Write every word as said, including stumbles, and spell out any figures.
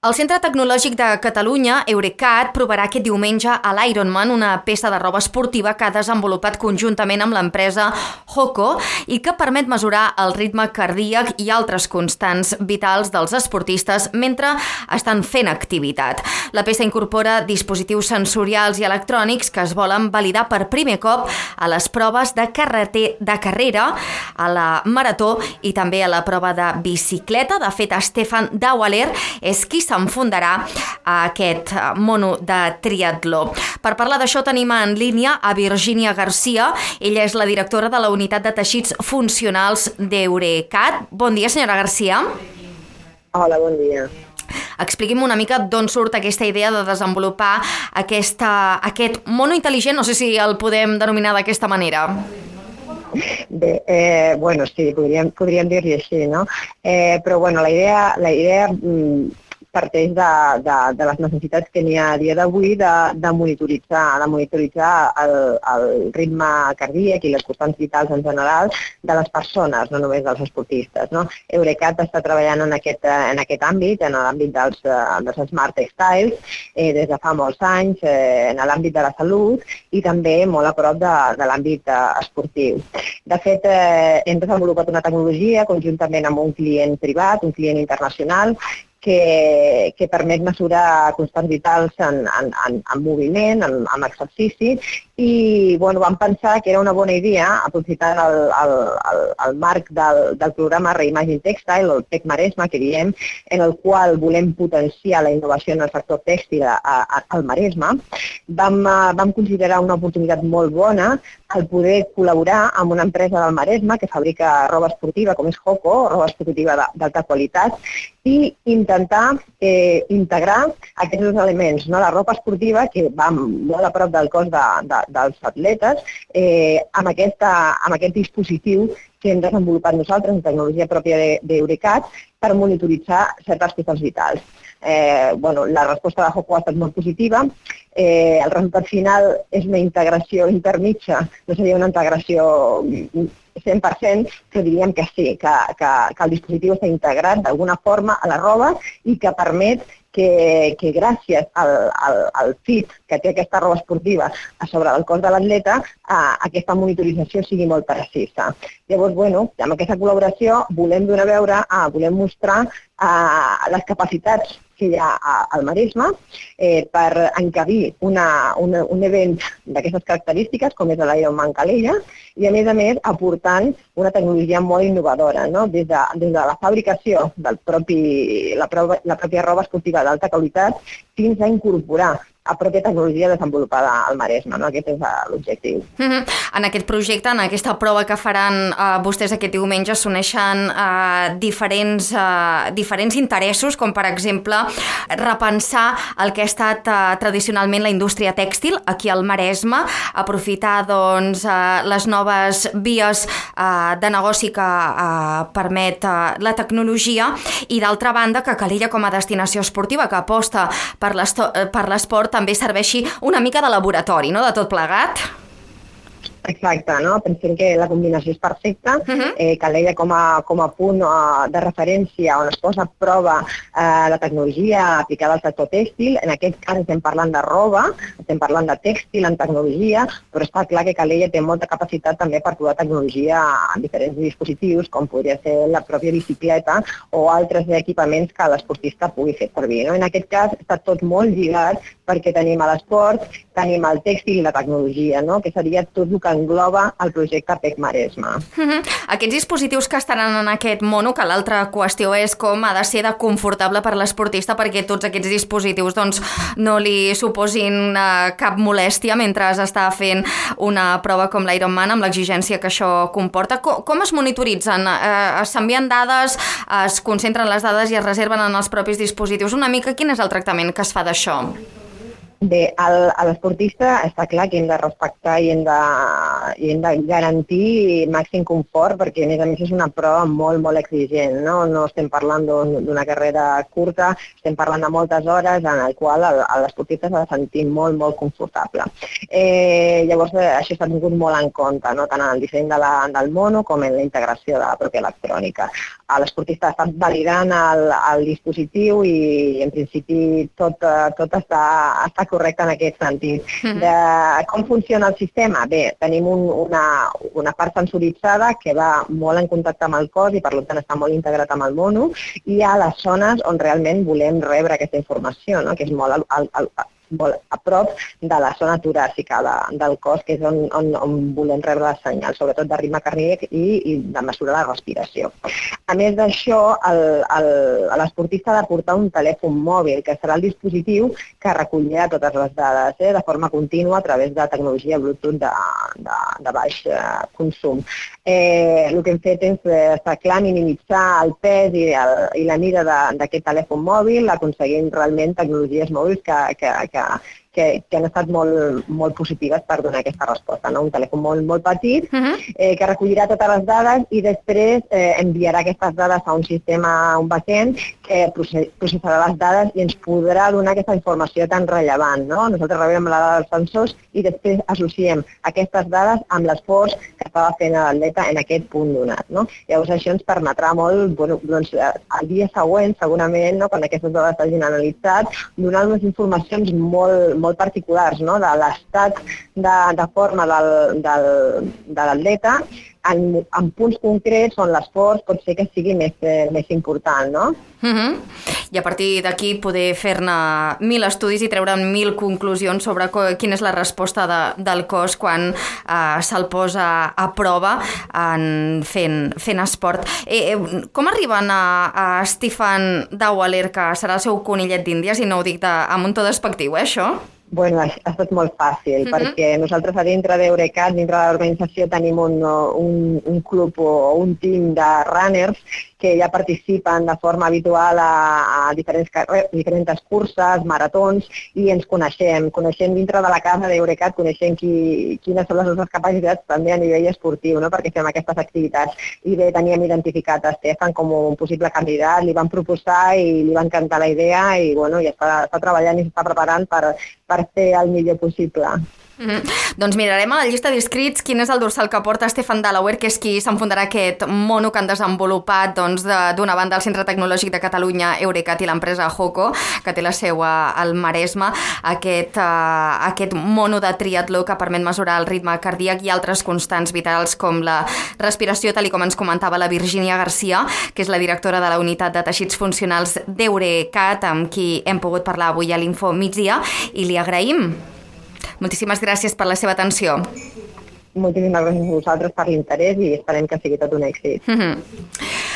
El Centre Tecnològic de Catalunya, Eurecat, provarà aquest diumenge a l'Ironman, una peça de roba esportiva que ha desenvolupat conjuntament amb l'empresa Hoco i que permet mesurar el ritme cardíac i altres constants vitals dels esportistes mentre estan fent activitat. La peça incorpora dispositius sensorials i electrònics que es volen validar per primer cop a les proves de, carreter, de carrera, a la marató i també a la prova de bicicleta. De fet, Stefan Daualer és qui s'enfundarà a aquest mono de triatló. Per parlar d'això tenim en línia a Virginia Garcia. Ella és la directora de la unitat de teixits funcionals d'Eurecat. Bon dia, senyora Garcia. Hola, bon dia. Expliqui'm una mica d'on surt aquesta idea de desenvolupar aquesta, aquest mono intel·ligent, no sé si el podem denominar d'aquesta manera. Bé, eh, bueno, sí, podríem, podríem dir-li així, no? Eh, però, bueno, la idea, la idea mm, parteix de, de, de les necessitats que n'hi ha a dia d'avui de, de monitoritzar, de monitoritzar el, el ritme cardíac i les constants vitals en general de les persones, no només dels esportistes, no? Eurecat està treballant en aquest, en aquest àmbit, en l'àmbit dels, dels Smart Textiles, eh, des de fa molts anys, eh, en l'àmbit de la salut i també molt a prop de, de l'àmbit eh, esportiu. De fet, eh, hem desenvolupat una tecnologia conjuntament amb un client privat, un client internacional, que, que permet mesurar constants vitals en, en, en, en moviment, en, en exercici, i bueno, vam pensar que era una bona idea, aprofitant el, el, el, el marc del, del programa Reimagine Textile, o el Tec Maresme, que diem, en el qual volem potenciar la innovació en el sector tèxtil a, a, al Maresme. Vam, vam considerar una oportunitat molt bona el poder col·laborar amb una empresa del Maresme que fabrica roba esportiva, com és Hoco, roba esportiva d'alta qualitat, i intentar eh, integrar aquests dos elements, no? La roba esportiva, que va molt a prop del cos de, de, dels atletes, eh, amb, aquesta, amb aquest dispositiu que hem desenvolupat nosaltres, en tecnologia pròpia d'Eurecat, per monitoritzar certes constants vitals. Eh, bueno, la resposta de Hoco ha estat molt positiva. Eh, el resultat final és una integració intermitja, no seria una integració cent per cent, però diríem que sí, que, que, que el dispositiu està integrat d'alguna forma a la roba i que permet que, que gràcies al, al, al fit que té aquesta roba esportiva a sobre del cos de l'atleta, eh, aquesta monitorització sigui molt precisa. Llavors, bueno, amb aquesta col·laboració volem donar a veure, eh, volem mostrar eh, les capacitats que hi ha al Maresme eh, per encabir una, una, un event d'aquestes característiques, com és l'Ironman Calella, i a més a més aportant una tecnologia molt innovadora, no? Des de, des de la fabricació del propi, la, prova, la pròpia roba esportiva d'alta qualitat fins a incorporar a pròpia tecnologia desenvolupada al Maresme, no? Aquest és l'objectiu. Mm-hmm. En aquest projecte, en aquesta prova que faran eh, vostès aquest diumenge, s'uneixen eh, diferents, eh, diferents interessos, com per exemple repensar el que ha estat eh, tradicionalment la indústria tèxtil aquí al Maresme, aprofitar doncs, eh, les noves vies eh, de negoci que eh, permet eh, la tecnologia, i d'altra banda que Calella, com a destinació esportiva que aposta per l'esport, també serveixi una mica de laboratori, no?, de tot plegat. Exacte, no? Pensem que la combinació és perfecta. Uh-huh. eh, Calella com a, com a punt uh, de referència on es posa a prova uh, la tecnologia aplicada al sector tèxtil. En aquest cas estem parlant de roba, estem parlant de tèxtil en tecnologia, però està clar que Calella té molta capacitat també per provar tecnologia en diferents dispositius, com podria ser la pròpia bicicleta o altres equipaments que l'esportista pugui fer servir, no? En aquest cas està tot molt lligat perquè tenim a l'esport, tenim el tèxtil i la tecnologia, no? Que seria tot el que engloba el projecte Tec Maresme. Mm-hmm. Aquests dispositius que estaran en aquest mono, que l'altra qüestió és com ha de ser de confortable per l'esportista perquè tots aquests dispositius doncs, no li suposin uh, cap molèstia mentre està fent una prova com l'Ironman, amb l'exigència que això comporta. Com, com es monitoritzen? Uh, S'envien dades, es concentren les dades i es reserven en els propis dispositius? Una mica, quin és el tractament que es fa d'això? Bé, el, a l'esportista està clar que hem de respectar i hem de, i hem de garantir màxim confort, perquè a més a més és una prova molt, molt exigent, no? No estem parlant d'una carrera curta, estem parlant de moltes hores en el qual l'esportista s'ha de sentir molt, molt confortable. Eh, llavors, això s'ha tingut molt en compte, no? Tant en el disseny de la, del mono com en la integració de la pròpia electrònica. L'esportista està validant el, el dispositiu i, en principi, tot, tot està, està correcte en aquest sentit. De com funciona el sistema? Bé, tenim un, una, una part sensoritzada que va molt en contacte amb el cos i per tant està molt integrat amb el mono, i hi ha les zones on realment volem rebre aquesta informació, no? Que és molt al, al, al, molt a prop de la zona toràcica de, del cos, que és on, on, on volem rebre les senyals, sobretot de ritme cardíac i, i de mesurar la respiració. A més d'això, l'esportista ha de portar un telèfon mòbil, que serà el dispositiu que recollirà totes les dades, eh, de forma contínua a través de tecnologia Bluetooth de, de, de baix eh, consum. Eh, el que hem fet és, eh, està clar, minimitzar el pes i, el, i la mida d'aquest telèfon mòbil, aconseguint realment tecnologies mòbils que, que, que Que, que han estat molt, molt positives per donar aquesta resposta, no? Un telèfon molt, molt petit, uh-huh. eh, que recollirà totes les dades i després eh, enviarà aquestes dades a un sistema, a un backend, que processarà les dades i ens podrà donar aquesta informació tan rellevant, no? Nosaltres rebem la dada dels sensors i després associem aquestes dades amb l'esforç que estava fent l'atleta en aquest punt donat, no? Llavors això ens permetrà molt, bueno, doncs, el dia següent, segurament, no? Quan aquestes dades s'hagin analitzat, donar unes informacions molt, molt particulars, no? De l'estat de, de forma del, del, de l'atleta en, en punts concrets on l'esforç pot ser que sigui més, eh, més important, no? Uh-huh. I a partir d'aquí poder fer-ne mil estudis i treure mil conclusions sobre co- quina és la resposta de, del cos quan eh, se'l posa a prova en fent, fent esport. Eh, eh, com arriben a, a Stefan Dauwaler, que serà el seu conillet d'Índies, i no ho dic de, amb un to despectiu, eh, això? Bueno, ha estat molt fàcil, uh-huh. perquè nosaltres a dintre d'Eurecat, dintre de l'organització, tenim un, un, un club o un team de runners que ja participen de forma habitual a, a diferents, diferents curses, maratons, i ens coneixem. Coneixem dintre de la casa d'Eurecat, coneixem qui, quines són les nostres capacitats també a nivell esportiu, no? Perquè fem aquestes activitats. I bé, teníem identificat a Stefan com un possible candidat, li van proposar i li va encantar la idea i bueno, ja està, està treballant i s'està preparant per, per fer el millor possible. Mm-hmm. Doncs mirarem a la llista d'inscrits quin és el dorsal que porta Stefan Dauwaler, que és qui s'enfundarà aquest mono que han desenvolupat doncs, d'una banda el Centre Tecnològic de Catalunya, Eurecat, i l'empresa Hoco, que té la seu al Maresme, aquest, uh, aquest mono de triatló que permet mesurar el ritme cardíac i altres constants vitals com la respiració, tal com ens comentava la Virgínia Garcia, que és la directora de la unitat de teixits funcionals d'Eurecat, amb qui hem pogut parlar avui a l'Info Migdia, i li agraïm. Moltíssimes gràcies per la seva atenció. Moltíssimes gràcies a vosaltres per l'interès i esperem que sigui tot un èxit. Mm-hmm.